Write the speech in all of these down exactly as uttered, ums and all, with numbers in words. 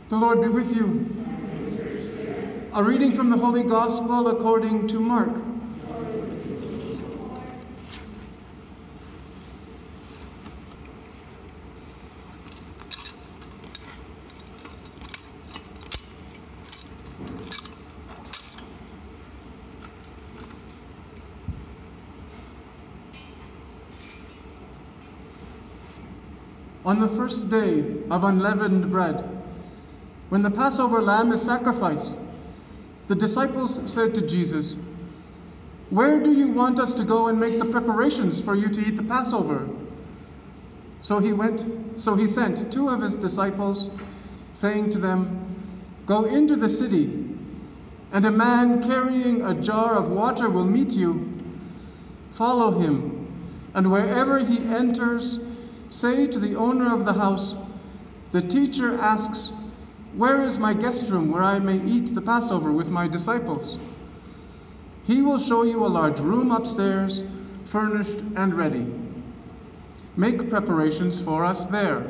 The Lord be with you. A reading from the Holy Gospel according to Mark. On the first day of unleavened bread, when the Passover lamb is sacrificed, the disciples said to Jesus, "Where do you want us to go and make the preparations for you to eat the Passover?" So he went, so he sent two of his disciples, saying to them, "Go into the city, and a man carrying a jar of water will meet you. Follow him, and wherever he enters, say to the owner of the house, 'The teacher asks, where is my guest room where I may eat the Passover with my disciples?' He will show you a large room upstairs, furnished and ready. Make preparations for us there."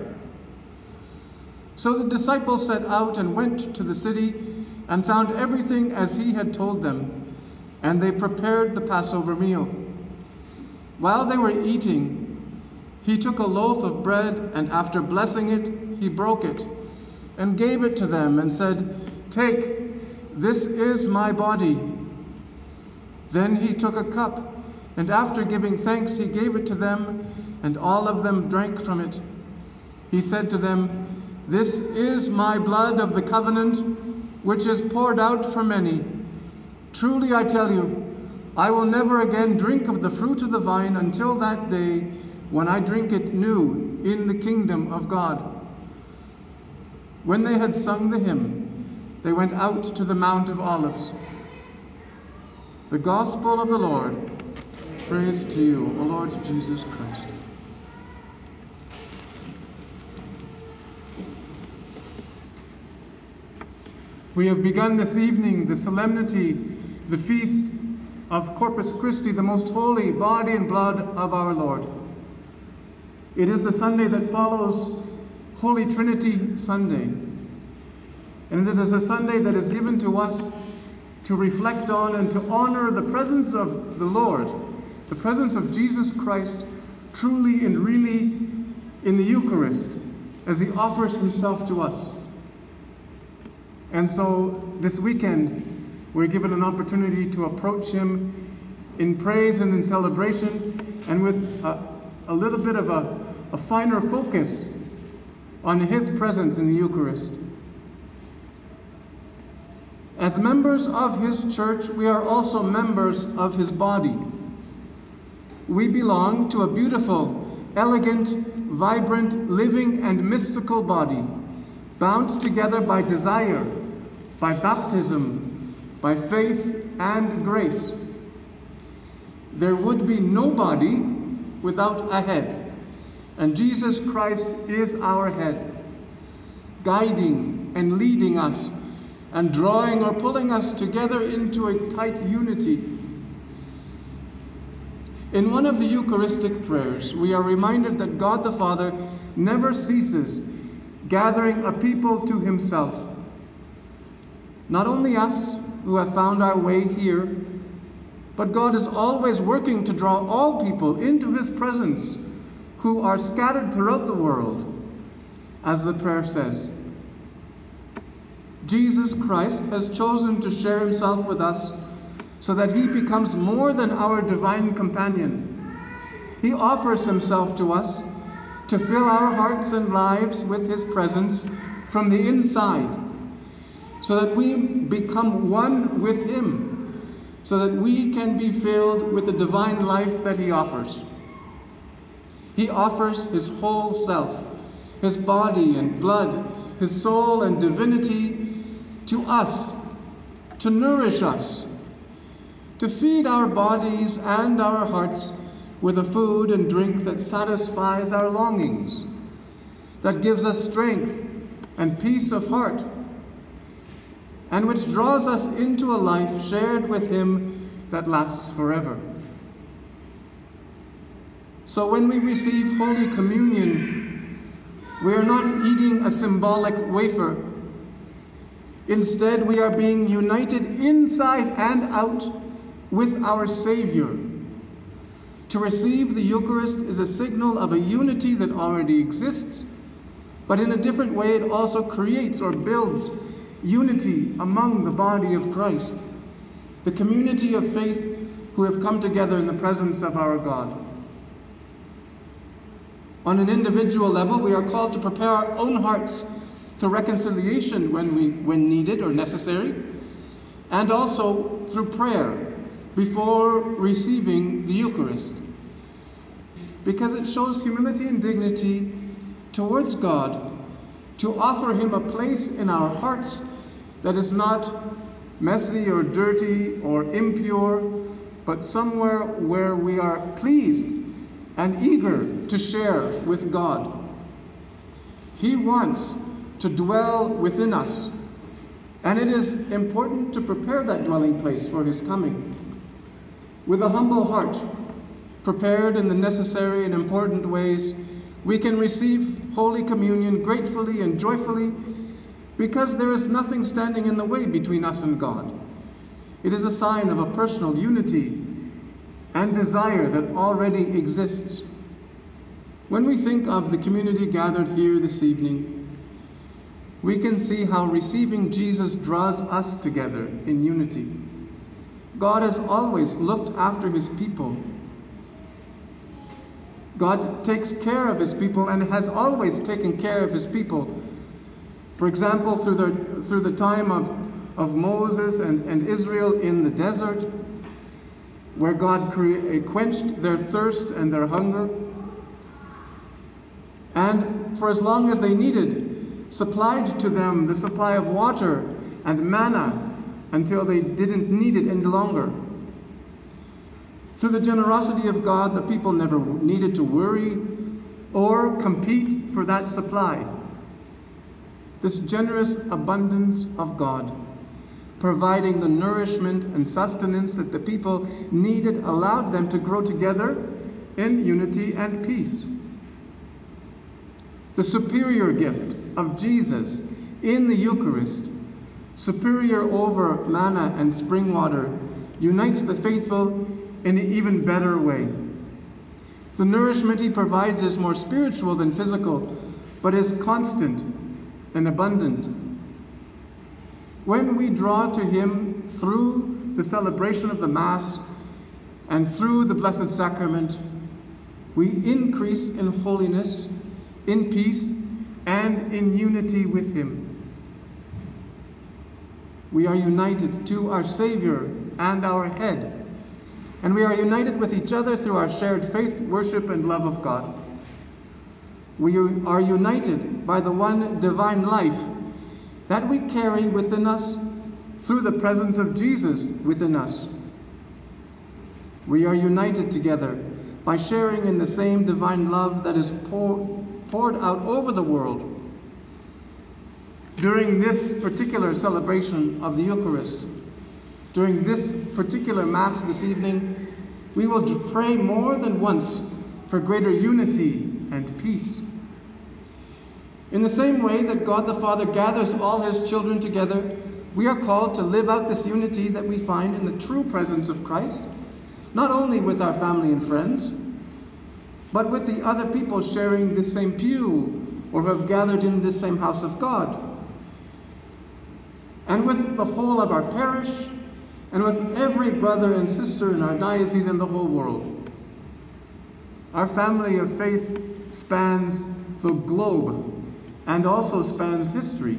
So the disciples set out and went to the city and found everything as he had told them, and they prepared the Passover meal. While they were eating, he took a loaf of bread, and after blessing it, he broke it and gave it to them and said, "Take, this is my body." Then he took a cup, and after giving thanks, he gave it to them, and all of them drank from it. He said to them, "This is my blood of the covenant, which is poured out for many. Truly I tell you, I will never again drink of the fruit of the vine until that day when I drink it new in the kingdom of God." When they had sung the hymn, they went out to the Mount of Olives. The Gospel of the Lord. Praise to you, O Lord Jesus Christ. We have begun this evening the solemnity, the feast of Corpus Christi, the most holy body and blood of our Lord. It is the Sunday that follows Holy Trinity Sunday. And it is a Sunday that is given to us to reflect on and to honor the presence of the Lord, the presence of Jesus Christ, truly and really in the Eucharist, as he offers himself to us. And so this weekend, we're given an opportunity to approach him in praise and in celebration, and with a, a little bit of a, a finer focus on his presence in the Eucharist. As members of his church, we are also members of his body. We belong to a beautiful, elegant, vibrant, living, and mystical body, bound together by desire, by baptism, by faith and grace. There would be no body without a head. And Jesus Christ is our head, guiding and leading us and drawing or pulling us together into a tight unity. In one of the Eucharistic prayers, we are reminded that God the Father never ceases gathering a people to himself. Not only us who have found our way here, but God is always working to draw all people into his presence who are scattered throughout the world, as the prayer says. Jesus Christ has chosen to share himself with us so that he becomes more than our divine companion. He offers himself to us to fill our hearts and lives with his presence from the inside, so that we become one with him, so that we can be filled with the divine life that he offers. He offers his whole self, his body and blood, his soul and divinity to us, to nourish us, to feed our bodies and our hearts with a food and drink that satisfies our longings, that gives us strength and peace of heart, and which draws us into a life shared with him that lasts forever. So when we receive Holy Communion, we are not eating a symbolic wafer, Instead, we are being united inside and out with our Savior. To receive the Eucharist is a signal of a unity that already exists, but in a different way it also creates or builds unity among the body of Christ, the community of faith who have come together in the presence of our God. On an individual level, we are called to prepare our own hearts to reconciliation when we when needed or necessary, and also through prayer before receiving the Eucharist, because it shows humility and dignity towards God to offer Him a place in our hearts that is not messy or dirty or impure, but somewhere where we are pleased and eager to share with God. He wants to dwell within us, and it is important to prepare that dwelling place for His coming. With a humble heart, prepared in the necessary and important ways, we can receive Holy Communion gratefully and joyfully, because there is nothing standing in the way between us and God. It is a sign of a personal unity and desire that already exists. When we think of the community gathered here this evening, we can see how receiving Jesus draws us together in unity. God has always looked after His people. God takes care of His people and has always taken care of His people. For example, through the, through the time of, of Moses and, and Israel in the desert, where God cre- quenched their thirst and their hunger, and for as long as they needed, supplied to them the supply of water and manna until they didn't need it any longer. Through the generosity of God, the people never needed to worry or compete for that supply. This generous abundance of God, providing the nourishment and sustenance that the people needed, allowed them to grow together in unity and peace. The superior gift of Jesus in the Eucharist, superior over manna and spring water, unites the faithful in an even better way. The nourishment He provides is more spiritual than physical, but is constant and abundant. When we draw to Him through the celebration of the Mass and through the Blessed Sacrament, we increase in holiness, in peace, and in unity with Him. We are united to our Savior and our Head, and we are united with each other through our shared faith, worship, and love of God. We are united by the one divine life that we carry within us through the presence of Jesus within us. We are united together by sharing in the same divine love that is pour, poured out over the world. During this particular celebration of the Eucharist, during this particular Mass this evening, we will pray more than once for greater unity and peace. In the same way that God the Father gathers all His children together, we are called to live out this unity that we find in the true presence of Christ, not only with our family and friends, but with the other people sharing this same pew or who have gathered in this same house of God, and with the whole of our parish, and with every brother and sister in our diocese and the whole world. Our family of faith spans the globe and also spans history.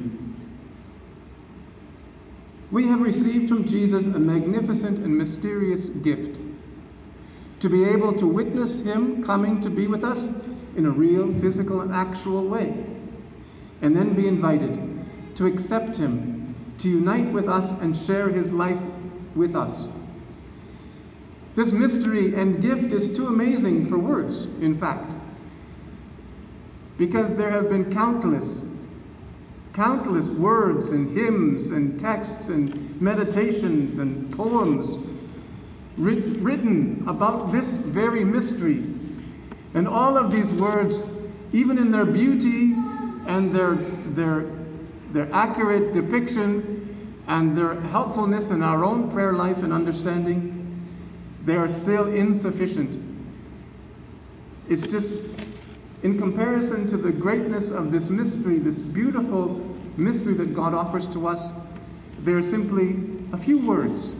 We have received from Jesus a magnificent and mysterious gift, to be able to witness Him coming to be with us in a real, physical, and actual way, and then be invited to accept Him, to unite with us and share His life with us. This mystery and gift is too amazing for words, in fact, because there have been countless, countless words and hymns and texts and meditations and poems writ- written about this very mystery. And all of these words, even in their beauty and their, their their accurate depiction and their helpfulness in our own prayer life and understanding, they are still insufficient. It's just, in comparison to the greatness of this mystery, this beautiful mystery that God offers to us, there are simply a few words.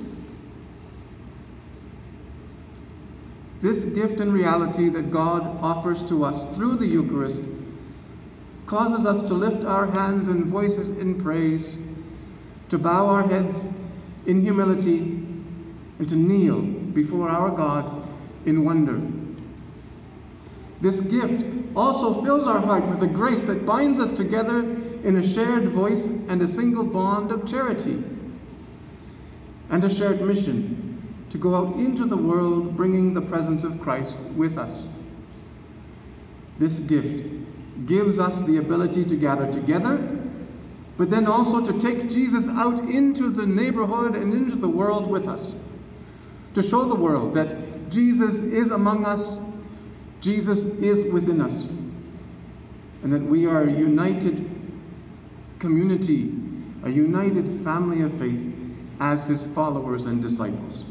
This gift and reality that God offers to us through the Eucharist causes us to lift our hands and voices in praise, to bow our heads in humility, and to kneel before our God in wonder. This gift also fills our heart with a grace that binds us together in a shared voice and a single bond of charity, and a shared mission to go out into the world bringing the presence of Christ with us. This gift gives us the ability to gather together, but then also to take Jesus out into the neighborhood and into the world with us, to show the world that Jesus is among us, Jesus is within us, and that we are a united community, a united family of faith as his followers and disciples.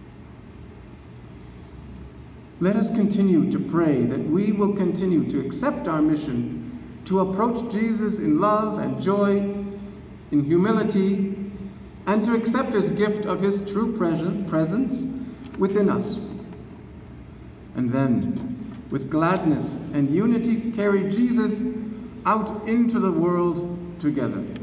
Let us continue to pray that we will continue to accept our mission to approach Jesus in love and joy, in humility, and to accept his gift of his true presence within us. And then, with gladness and unity, carry Jesus out into the world together.